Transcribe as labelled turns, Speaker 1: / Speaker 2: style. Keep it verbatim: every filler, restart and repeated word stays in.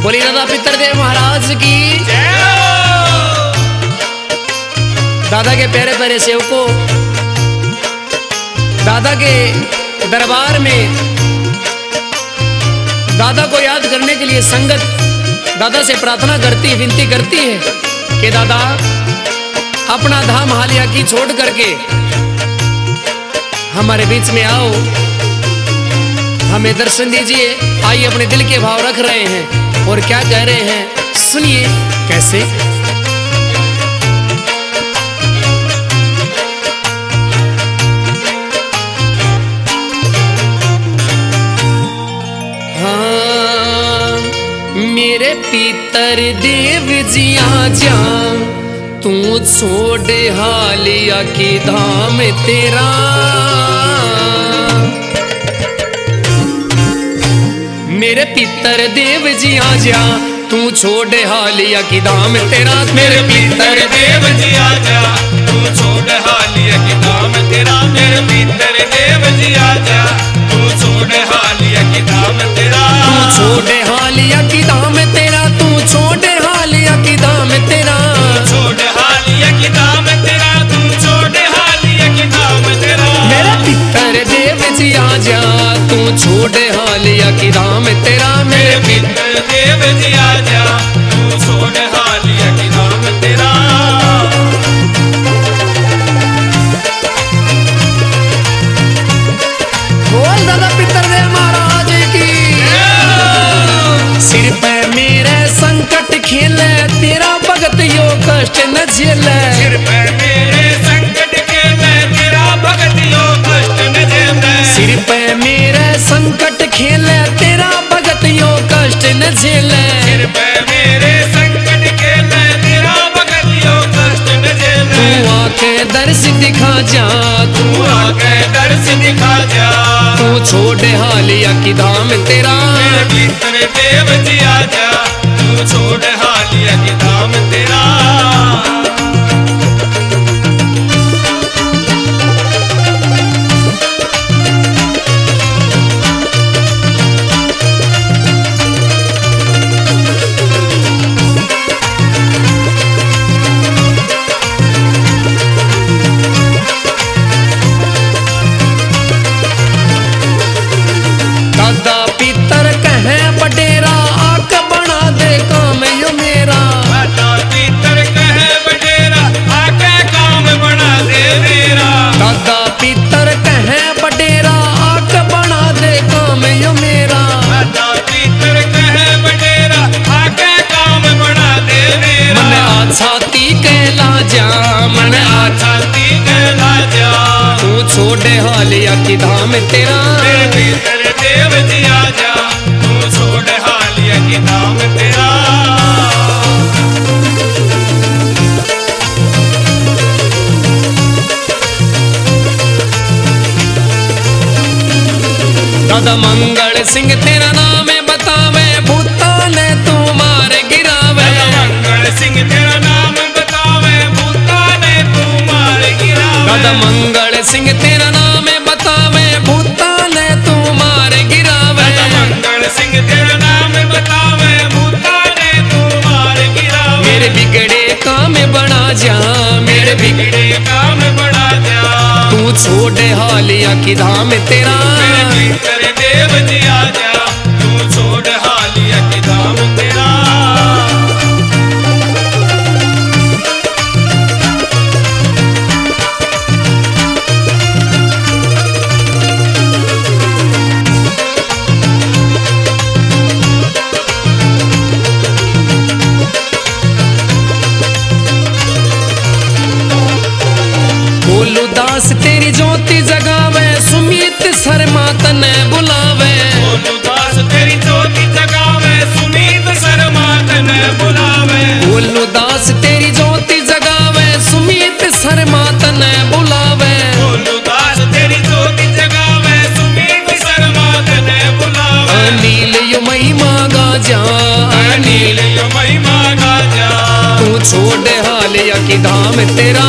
Speaker 1: बोली दादा पितरदेव महाराज की जय हो। दादा के प्यारे प्यारे सेवकों, दादा के दरबार में दादा को याद करने के लिए संगत दादा से प्रार्थना करती विनती करती है कि दादा अपना धाम हालिया की छोड़ करके हमारे बीच में आओ, हमें दर्शन दीजिए। आइए अपने दिल के भाव रख रहे हैं और क्या कह रहे हैं सुनिए कैसे। हाँ मेरे पितर देव जी आजा, तू छोड़ हालिया की धाम तेरा। मेरे पितर देव जी आजा, तू छोड़ हालिया की धाम तेरा।
Speaker 2: मेरे पितर देव जी आजा, तू छोड़ हालिया की धाम तेरा। मेरे पितर देव जी आजा, तू छोड़ हालिया की धाम तेरा।
Speaker 1: तू छोड़ हालिया की धाम तेरा, तू छोड़ हालिया की धाम तेरा।
Speaker 2: छोड़ हालिया की धाम तेरा, तू छोड़ हालिया की धाम तेरा।
Speaker 1: मेरे पितर देव जी आजा, तू छोड़ हालिया की धाम तेरा।
Speaker 2: मेरे पितर देव जी आजा, तू छोड़ हालिया की धाम तेरा।
Speaker 1: बोल दादा पितरदेव महाराज की। सिर पे मेरे संकट खेले, तेरा भगत यो कष्ट न झेले।
Speaker 2: सिर पे मेरे संकट खेले, तेरा भगत यो कष्ट न झेले।
Speaker 1: सिर पे मेरे संकट खेले, तेरा भगत यो कष्ट न झेले।
Speaker 2: सिर पे मेरे संकट खेले, तेरा भगत यो कष्ट न झेले।
Speaker 1: तू आके दर्श दिखा जा,
Speaker 2: तू आके दर्श दिखा जा।
Speaker 1: तू छोड़ हालिया की धाम तेरा।
Speaker 2: मेरे पितर देव जी आजा, तू छोड़ हालिया की धाम तेरा।
Speaker 1: दादा पितर कहे बडेरा, आक बना दे काम यो मेरा।
Speaker 2: दादा पितर कहे बडेरा, आके काम बना दे मेरा।
Speaker 1: दादा पितर कहे बडेरा, आक बना दे काम यो मेरा।
Speaker 2: दादा पितर कहे बडेरा, आके काम बना दे मेरा।
Speaker 1: मन आछाती कहला जा, मन
Speaker 2: छाती कहला जा।
Speaker 1: तू छोड़ हालिया की धाम तेरा।
Speaker 2: मेरे पितर देव जी आजा, तू छोड़ हालिया की धाम तेरा।
Speaker 1: दादा मंगल सिंह तेरा नाम बतावे, भूता ने तू मार गिरावे।
Speaker 2: दादा मंगल सिंह तेरा नाम बतावे, भूता ने तू मार गिरावे।
Speaker 1: दादा मंगल सिंह तेरा नाम बतावे, भूता ने तू मार गिरावे।
Speaker 2: दादा मंगल सिंह तेरा नाम बतावे, भूता ने तू मार गिरावे।
Speaker 1: मेरे बिगड़े काम बना जा, मेरे
Speaker 2: बिगड़े काम बना जा।
Speaker 1: तू छोड़ हालिया की धाम तेरा।
Speaker 2: मेरे पितर देव जी आजा, तू छोड़ हालिया की धाम तेरा।
Speaker 1: बोलू दास तेरी ज्योति जगावे, सुमित शर्मा तने बुलावे।
Speaker 2: बोलू दास तेरी ज्योति जगावे, सुनीत शर्मा तने बुलावे।
Speaker 1: बोलू दास तेरी ज्योति जगावे, सुमित शर्मा तने बुलावे।
Speaker 2: बोलू दास तेरी ज्योति जगावे, सुनीत शर्मा तने बुलावे।
Speaker 1: अनिल यो महिमा गा जा,
Speaker 2: अनिल यो महिमा गा जा।
Speaker 1: तू छोड़ हालिया की धाम तेरा।